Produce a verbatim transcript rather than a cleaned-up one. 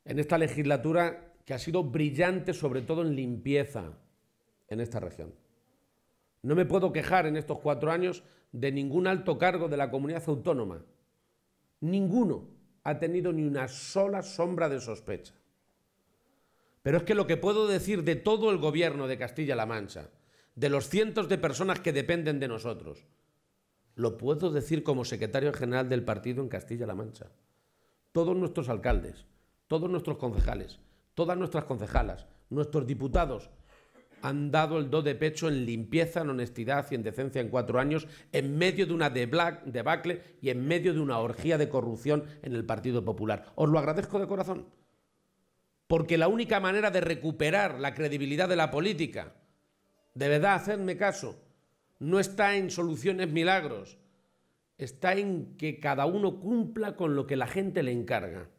en esta legislatura que ha sido brillante, sobre todo en limpieza en esta región. No me puedo quejar en estos cuatro años de ningún alto cargo de la comunidad autónoma. Ninguno ha tenido ni una sola sombra de sospecha. Pero es que lo que puedo decir de todo el gobierno de Castilla-La Mancha, de los cientos de personas que dependen de nosotros, lo puedo decir como secretario general del partido en Castilla-La Mancha. Todos nuestros alcaldes, todos nuestros concejales, todas nuestras concejalas, nuestros diputados han dado el do de pecho en limpieza, en honestidad y en decencia en cuatro años, en medio de una debacle y en medio de una orgía de corrupción en el Partido Popular. Os lo agradezco de corazón, porque la única manera de recuperar la credibilidad de la política, de verdad, hacedme caso, no está en soluciones milagros, está en que cada uno cumpla con lo que la gente le encarga.